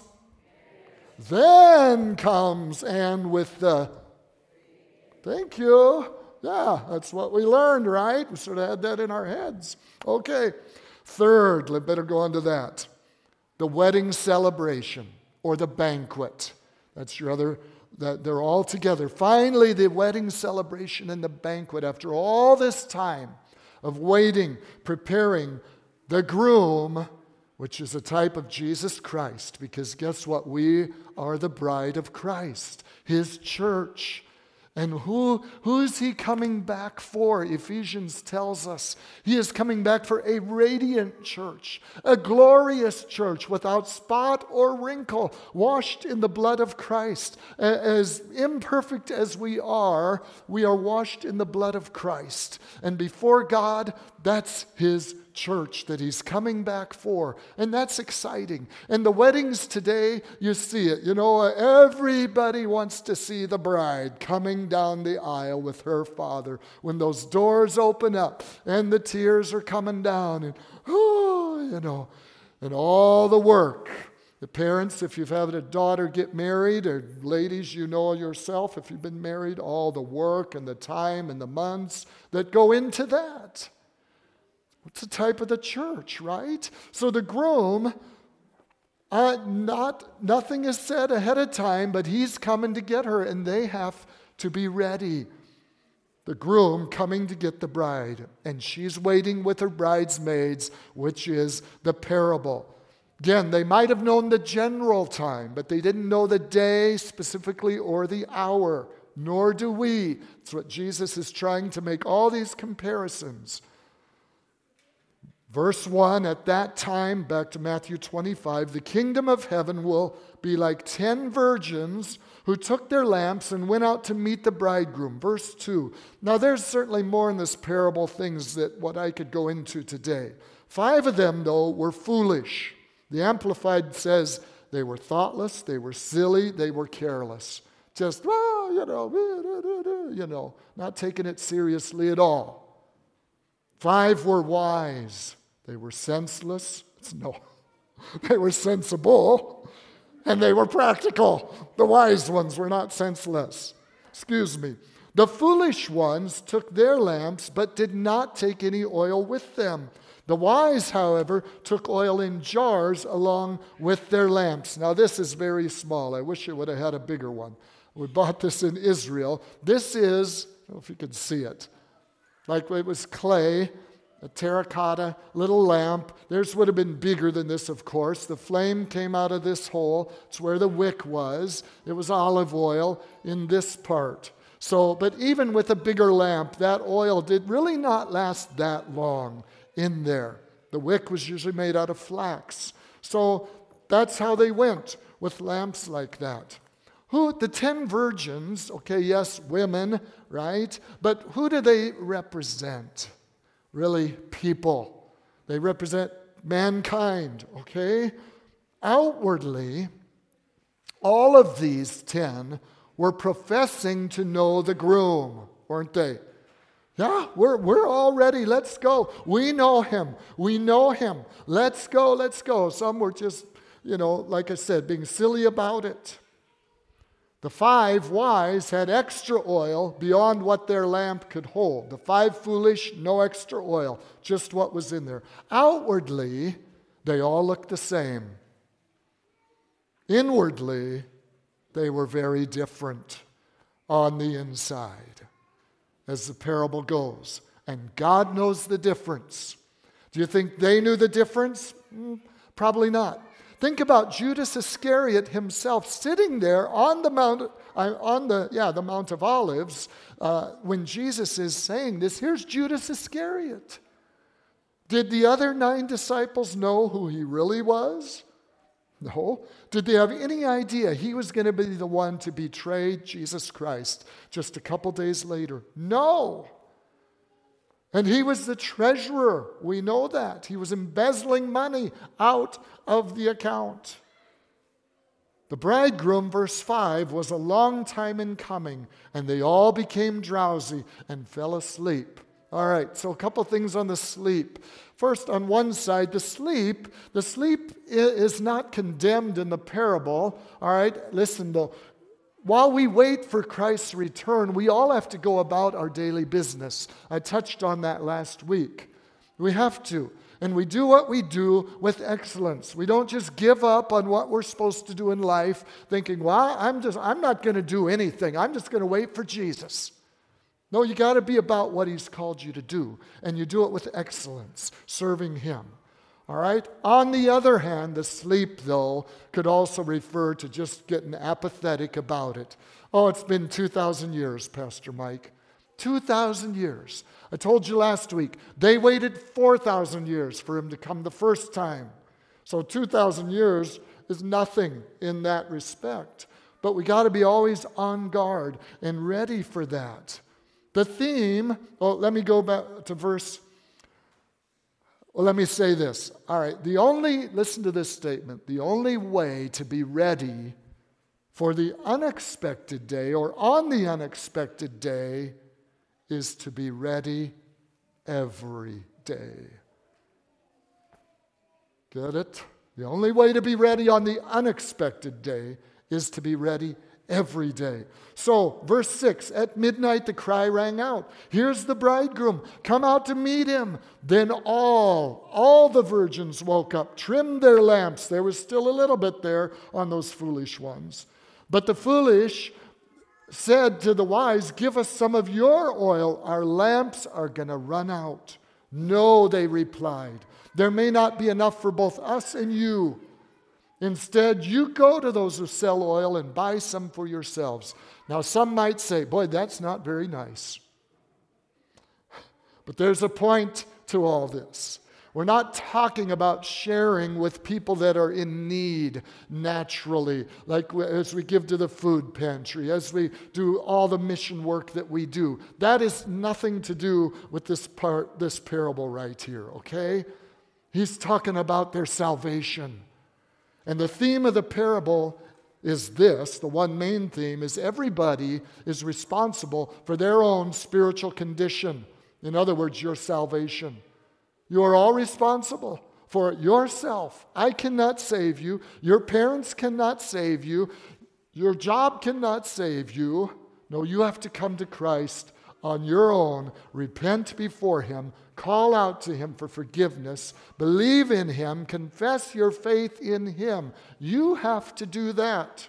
S1: and with the, thank you. Yeah, that's what we learned, right? We sort of had that in our heads. Okay. Third, we better go on to that. The wedding celebration or the banquet. That's your other. That they're all together. Finally, the wedding celebration and the banquet, after all this time of waiting, preparing, the groom, which is a type of Jesus Christ, because guess what? We are the bride of Christ, his church. And who is he coming back for? Ephesians tells us he is coming back for a radiant church, a glorious church without spot or wrinkle, washed in the blood of Christ. As imperfect as we are washed in the blood of Christ. And before God, that's his church that he's coming back for. And that's exciting. And the weddings today, you see it. Everybody wants to see the bride coming down the aisle with her father. When those doors open up and the tears are coming down and all the work. The parents, if you've had a daughter get married, or ladies, you know yourself, if you've been married, all the work and the time and the months that go into that. It's a type of the church, right? So the groom, nothing is said ahead of time, but he's coming to get her, and they have to be ready. The groom coming to get the bride, and she's waiting with her bridesmaids, which is the parable. Again, they might have known the general time, but they didn't know the day specifically or the hour, nor do we. It's what Jesus is trying to make all these comparisons. Verse 1, at that time, back to Matthew 25, the kingdom of heaven will be like 10 virgins who took their lamps and went out to meet the bridegroom. Verse 2. Now there's certainly more in this parable things that what I could go into today. 5 of them, though, were foolish. The Amplified says they were thoughtless, they were silly, they were careless. Just, not taking it seriously at all. 5 were wise. They were senseless. They were sensible. And they were practical. The wise ones were not senseless. The foolish ones took their lamps, but did not take any oil with them. The wise, however, took oil in jars along with their lamps. Now, this is very small. I wish it would have had a bigger one. We bought this in Israel. This is, I don't know if you can see it, like it was clay, a terracotta little lamp. Theirs would have been bigger than this, of course. The flame came out of this hole. It's where the wick was. It was olive oil in this part. So, but even with a bigger lamp, that oil did really not last that long in there. The wick was usually made out of flax. So that's how they went with lamps like that. The 10 virgins, okay, yes, women, right? But who do they represent? Really, people. They represent mankind, okay? Outwardly, all of these 10 were professing to know the groom, weren't they? Yeah, we're all ready. Let's go. We know him. We know him. Let's go, let's go. Some were just, like I said, being silly about it. The 5 wise had extra oil beyond what their lamp could hold. The 5 foolish, no extra oil, just what was in there. Outwardly, they all looked the same. Inwardly, they were very different on the inside, as the parable goes. And God knows the difference. Do you think they knew the difference? Probably not. Think about Judas Iscariot himself sitting there on the Mount of Olives when Jesus is saying this. Here's Judas Iscariot. Did the other 9 disciples know who he really was? No. Did they have any idea he was going to be the one to betray Jesus Christ just a couple days later? No. And he was the treasurer. We know that. He was embezzling money out of the account. The bridegroom, verse 5, was a long time in coming, and they all became drowsy and fell asleep. All right, so a couple things on the sleep. First, on one side, the sleep is not condemned in the parable. All right, listen though. While we wait for Christ's return, we all have to go about our daily business. I touched on that last week. We have to. And we do what we do with excellence. We don't just give up on what we're supposed to do in life, thinking, well, I'm not going to do anything. I'm just going to wait for Jesus. No, you got to be about what he's called you to do. And you do it with excellence, serving him. All right? On the other hand, the sleep, though, could also refer to just getting apathetic about it. Oh, it's been 2,000 years, Pastor Mike. 2,000 years. I told you last week, they waited 4,000 years for him to come the first time. So 2,000 years is nothing in that respect. But we got to be always on guard and ready for that. The theme, let me go back to verse. Well, let me say this. All right, listen to this statement. The only way to be ready for the unexpected day or on the unexpected day is to be ready every day. Get it? The only way to be ready on the unexpected day is to be ready every day. So, verse 6, at midnight the cry rang out, here's the bridegroom, come out to meet him. Then all the virgins woke up, trimmed their lamps. There was still a little bit there on those foolish ones. But the foolish said to the wise, give us some of your oil. Our lamps are going to run out. No, they replied, there may not be enough for both us and you. Instead, you go to those who sell oil and buy some for yourselves. Now, some might say, boy, that's not very nice. But there's a point to all this. We're not talking about sharing with people that are in need naturally, like as we give to the food pantry, as we do all the mission work that we do. That is nothing to do with this parable right here, okay? He's talking about their salvation. And the theme of the parable is this, the one main theme is everybody is responsible for their own spiritual condition. In other words, your salvation. You are all responsible for yourself. I cannot save you. Your parents cannot save you. Your job cannot save you. No, you have to come to Christ on your own, repent before Him, call out to Him for forgiveness, believe in Him, confess your faith in Him. You have to do that.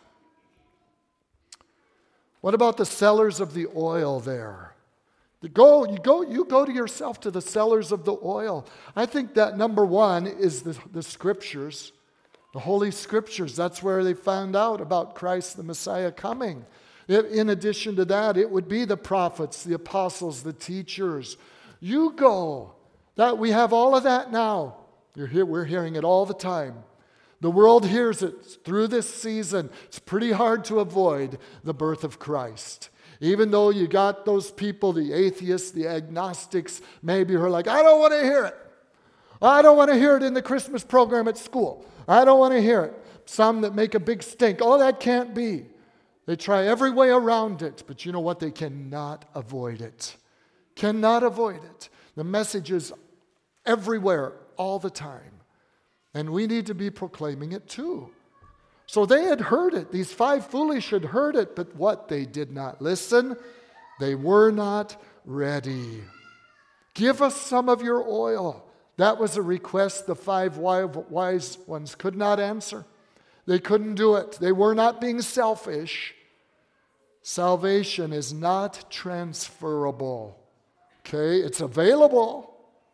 S1: What about the sellers of the oil there? You go to yourself to the sellers of the oil. I think that number one is the Scriptures, the Holy Scriptures. That's where they found out about Christ the Messiah coming. In addition to that, it would be the prophets, the apostles, the teachers. You go. That we have all of that now. We're hearing it all the time. The world hears it through this season. It's pretty hard to avoid the birth of Christ. Even though you got those people, the atheists, the agnostics, maybe who are like, I don't want to hear it. I don't want to hear it in the Christmas program at school. I don't want to hear it. Some that make a big stink. Oh, that can't be. They try every way around it. But you know what? They cannot avoid it. Cannot avoid it. The message is everywhere, all the time. And we need to be proclaiming it too. So they had heard it. These 5 foolish had heard it, but what? They did not listen. They were not ready. Give us some of your oil. That was a request the 5 wise ones could not answer. They couldn't do it. They were not being selfish. Salvation is not transferable. Okay? It's available.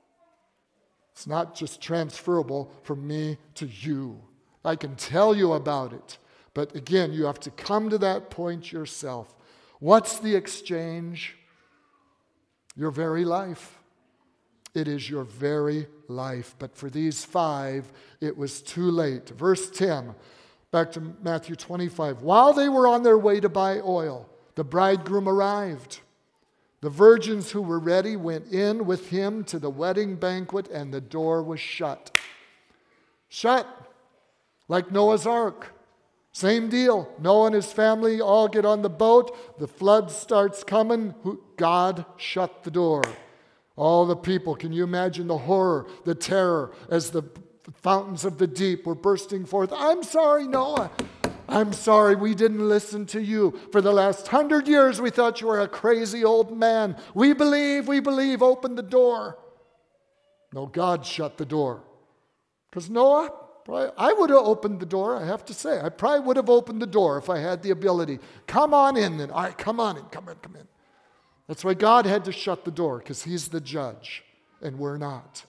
S1: It's not just transferable from me to you. I can tell you about it. But again, you have to come to that point yourself. What's the exchange? Your very life. It is your very life. But for these 5, it was too late. Verse 10, back to Matthew 25. While they were on their way to buy oil, the bridegroom arrived. The virgins who were ready went in with him to the wedding banquet, and the door was shut. Shut. Like Noah's Ark. Same deal. Noah and his family all get on the boat. The flood starts coming. God shut the door. All the people, can you imagine the horror, the terror as the fountains of the deep were bursting forth? I'm sorry, Noah. I'm sorry we didn't listen to you. For the last 100 years we thought you were a crazy old man. We believe, open the door. No, God shut the door. Because Noah, I would have opened the door, I have to say. I probably would have opened the door if I had the ability. Come on in then. All right, come on in, come in. That's why God had to shut the door, because He's the judge, and we're not.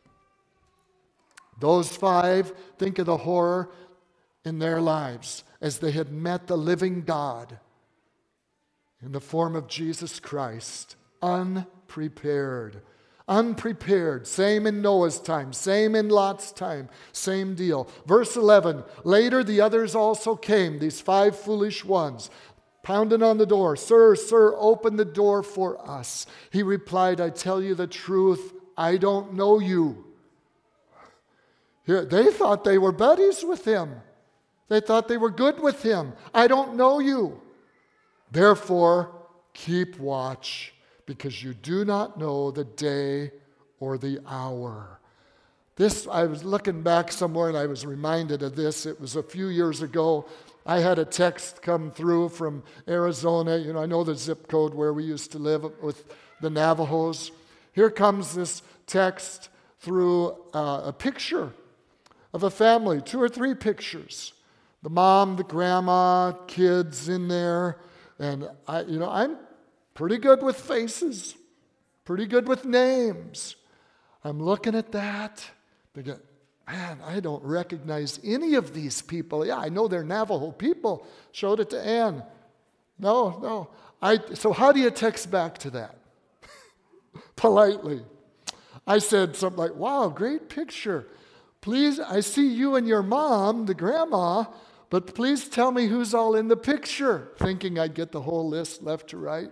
S1: Those 5, think of the horror in their lives as they had met the living God in the form of Jesus Christ, unprepared. Unprepared. Same in Noah's time. Same in Lot's time. Same deal. Verse 11. Later the others also came, these 5 foolish ones, pounding on the door. Sir, open the door for us. He replied, I tell you the truth, I don't know you. Here, they thought they were buddies with him. They thought they were good with him. I don't know you. Therefore, keep watch, because you do not know the day or the hour. I was looking back somewhere and I was reminded of this. It was a few years ago. I had a text come through from Arizona. I know the zip code where we used to live with the Navajos. Here comes this text through a picture of a family, 2 or 3 pictures. The mom, the grandma, kids in there. And I'm pretty good with faces, pretty good with names. I'm looking at that, thinking, man, I don't recognize any of these people. Yeah, I know they're Navajo people. Showed it to Ann. No. So how do you text back to that? Politely. I said something like, wow, great picture. Please, I see you and your mom, the grandma, but please tell me who's all in the picture. Thinking I'd get the whole list left to right.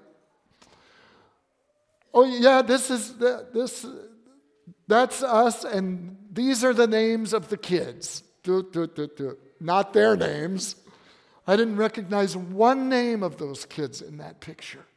S1: Oh yeah, that's us, and these are the names of the kids. Not their names. I didn't recognize one name of those kids in that picture.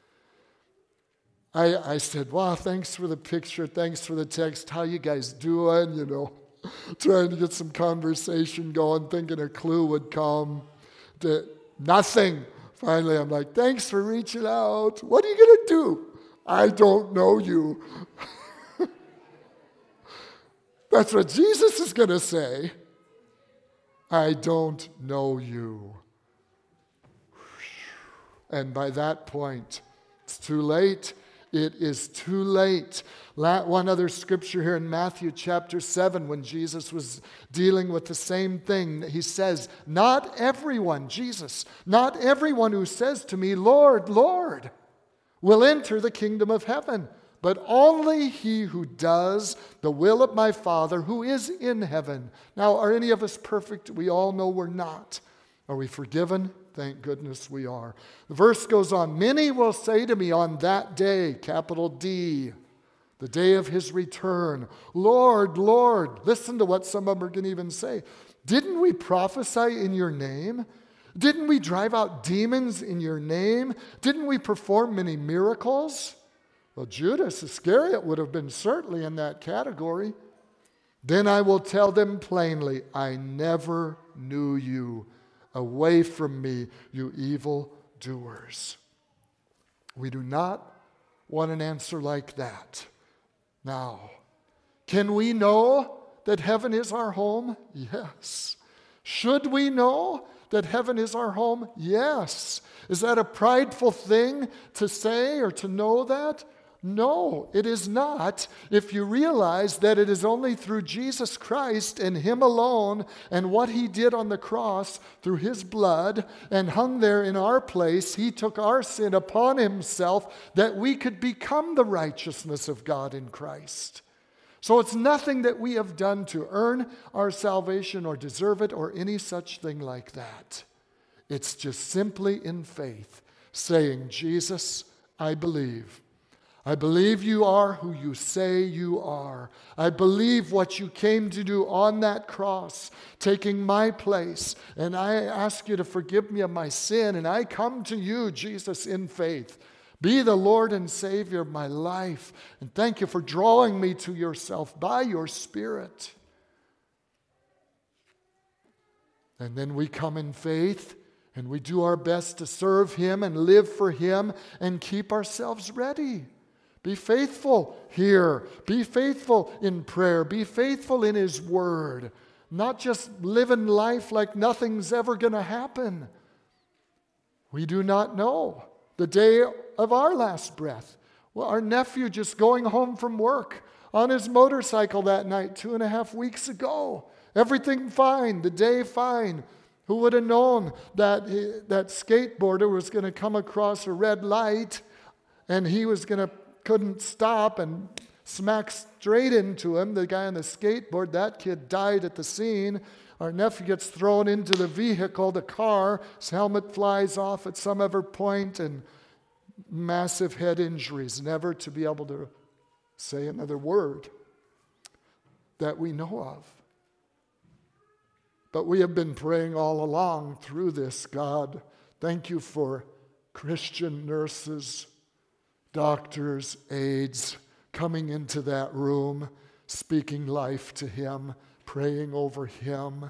S1: I said, wow, thanks for the picture, thanks for the text, how you guys doing, trying to get some conversation going, thinking a clue would come. Nothing. Finally, I'm like, thanks for reaching out. What are you going to do? I don't know you. That's what Jesus is going to say. I don't know you. And by that point, it's too late. It is too late. One other scripture here in Matthew chapter 7, when Jesus was dealing with the same thing, he says, not everyone who says to me, Lord, Lord, will enter the kingdom of heaven, but only he who does the will of my Father who is in heaven. Now, are any of us perfect? We all know we're not. Are we forgiven? Thank goodness we are. The verse goes on, many will say to me on that day, capital D, the day of his return, Lord, Lord. Listen to what some of them are going to even say. Didn't we prophesy in your name? Didn't we drive out demons in your name? Didn't we perform many miracles? Well, Judas Iscariot would have been certainly in that category. Then I will tell them plainly, I never knew you. Away from me, you evil doers. We do not want an answer like that. Now, can we know that heaven is our home? Yes. Should we know that heaven is our home? Yes. Is that a prideful thing to say or to know that? No, it is not, if you realize that it is only through Jesus Christ and Him alone and what He did on the cross through His blood and hung there in our place. He took our sin upon Himself that we could become the righteousness of God in Christ. So it's nothing that we have done to earn our salvation or deserve it or any such thing like that. It's just simply in faith saying, Jesus, I believe. I believe you are who you say you are. I believe what you came to do on that cross, taking my place. And I ask you to forgive me of my sin. And I come to you, Jesus, in faith. Be the Lord and Savior of my life. And thank you for drawing me to yourself by your Spirit. And then we come in faith and we do our best to serve Him and live for Him and keep ourselves ready. Be faithful here. Be faithful in prayer. Be faithful in His Word. Not just living life like nothing's ever going to happen. We do not know the day of our last breath. Well, our nephew just going home from work on his motorcycle that night 2.5 weeks ago. Everything fine, the day fine. Who would have known that that skateboarder was going to come across a red light and he was going to couldn't stop and smack straight into him. The guy on the skateboard, that kid died at the scene. Our nephew gets thrown into the vehicle, the car. His helmet flies off at some other point and massive head injuries, never to be able to say another word that we know of. But we have been praying all along through this, God, thank you for Christian nurses, doctors, aides, coming into that room, speaking life to him, praying over him.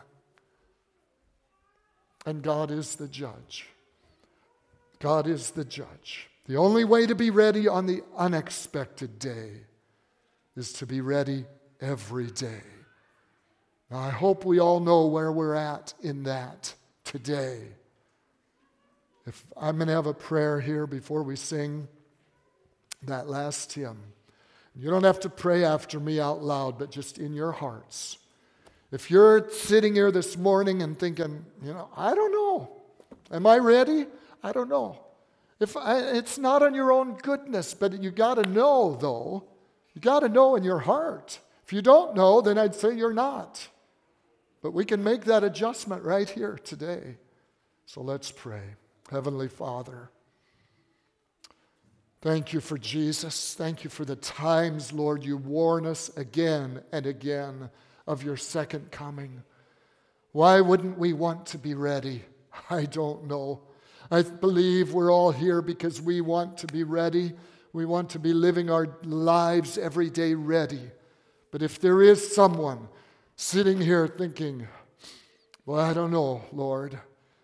S1: And God is the judge. God is the judge. The only way to be ready on the unexpected day is to be ready every day. Now, I hope we all know where we're at in that today. If I'm going to have a prayer here before we sing that last hymn. You don't have to pray after me out loud, but just in your hearts. If you're sitting here this morning and thinking, I don't know. Am I ready? I don't know. It's not on your own goodness, but you got to know, though. You got to know in your heart. If you don't know, then I'd say you're not. But we can make that adjustment right here today. So let's pray. Heavenly Father, thank you for Jesus. Thank you for the times, Lord, you warn us again and again of your second coming. Why wouldn't we want to be ready? I don't know. I believe we're all here because we want to be ready. We want to be living our lives every day ready. But if there is someone sitting here thinking, well, I don't know, Lord,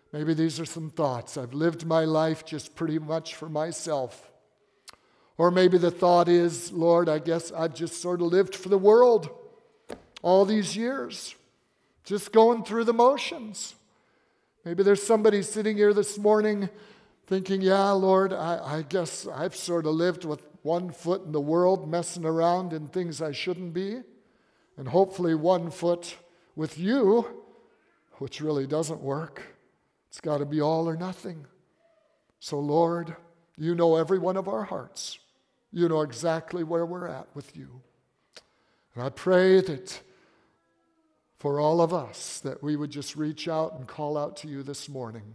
S1: Maybe these are some thoughts. I've lived my life just pretty much for myself. Or maybe the thought is, Lord, I guess I've just sort of lived for the world all these years, just going through the motions. Maybe there's somebody sitting here this morning thinking, yeah, Lord, I guess I've sort of lived with one foot in the world, messing around in things I shouldn't be, and hopefully one foot with you, which really doesn't work. It's got to be all or nothing. So, Lord, you know every one of our hearts. You know exactly where we're at with you. And I pray that for all of us, that we would just reach out and call out to you this morning.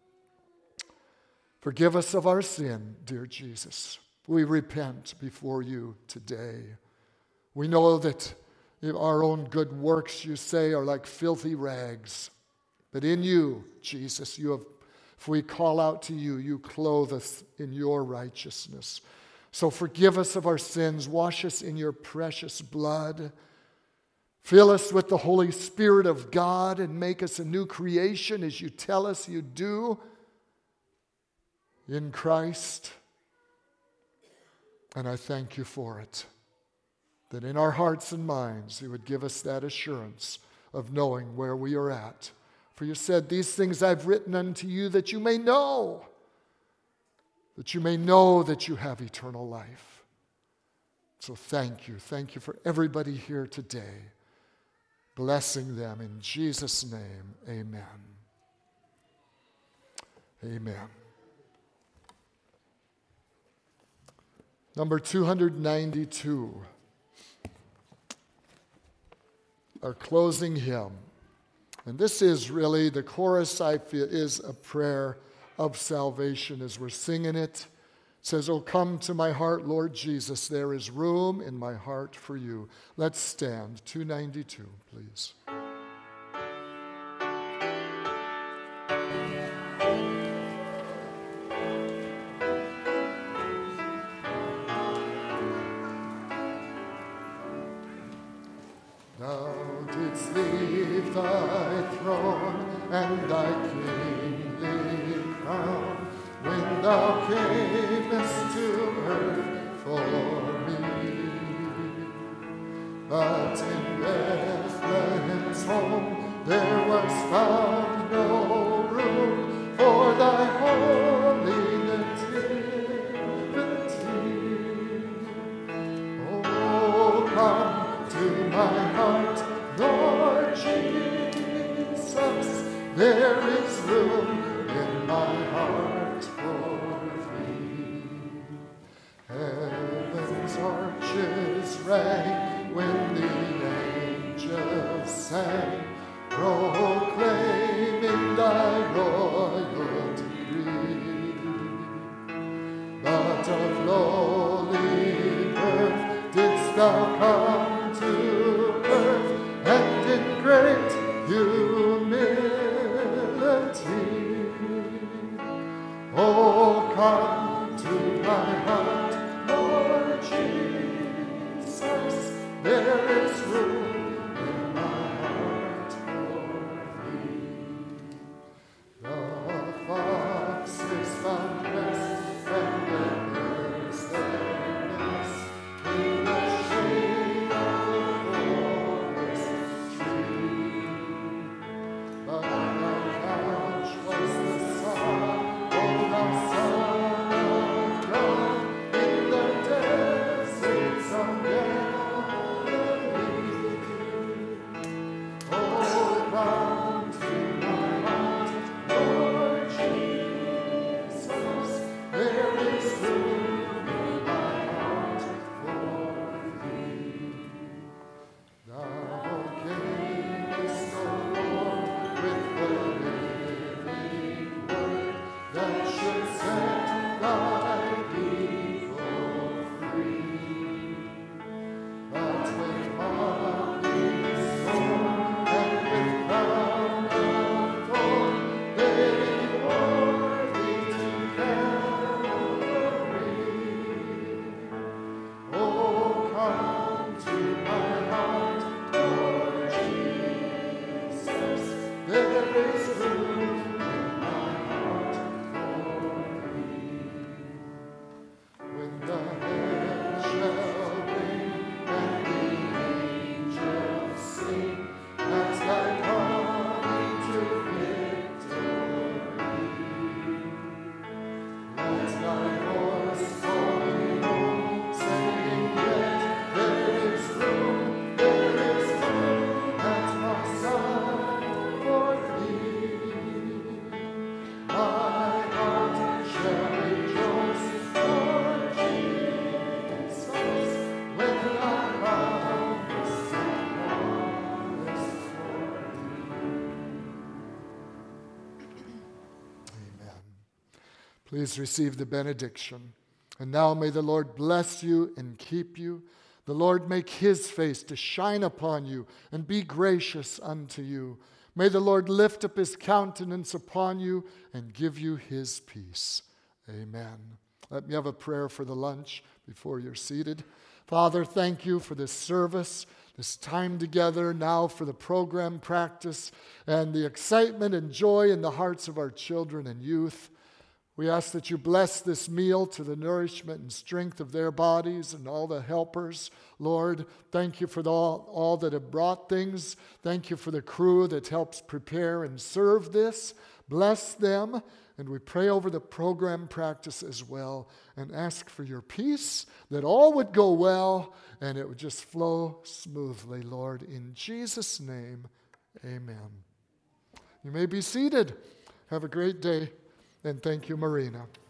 S1: Forgive us of our sin, dear Jesus. We repent before you today. We know that our own good works, you say, are like filthy rags. But in you, Jesus, if we call out to you, you clothe us in your righteousness. So forgive us of our sins. Wash us in your precious blood. Fill us with the Holy Spirit of God and make us a new creation as you tell us you do in Christ. And I thank you for it. That in our hearts and minds, you would give us that assurance of knowing where we are at. For you said, these things I've written unto you that you may know. That you may know that you have eternal life. So thank you. Thank you for everybody here today. Blessing them in Jesus' name. Amen. Amen. Number 292. Our closing hymn. And this is really, the chorus, I feel, is a prayer of salvation as we're singing it. It says, "Oh, come to my heart, Lord Jesus, there is room in my heart for you." Let's stand. 292, please. Thou didst leave thy throne and thy kingly crown when thou camest to earth for me. But in Bethlehem's home there was found no room for thy holy nativity. Oh, come to my heart, Lord Jesus, there is room in my heart for thee. Heaven's arches rang when the angels sang, proclaiming thy royal decree. But of lowly birth didst thou come to earth, and in great humility. Oh, come to my heart, Lord Jesus, there is room in my heart for thee. The foxes found rest and the birds their nest in the shade of the forest tree. Please receive the benediction. And now may the Lord bless you and keep you. The Lord make his face to shine upon you and be gracious unto you. May the Lord lift up his countenance upon you and give you his peace. Amen. Let me have a prayer for the lunch before you're seated. Father, thank you for this service, this time together now for the program practice and the excitement and joy in the hearts of our children and youth. We ask that you bless this meal to the nourishment and strength of their bodies and all the helpers. Lord, thank you for all that have brought things. Thank you for the crew that helps prepare and serve this. Bless them. And we pray over the program practice as well and ask for your peace, that all would go well and it would just flow smoothly, Lord. In Jesus' name, amen. You may be seated. Have a great day. And thank you, Marina.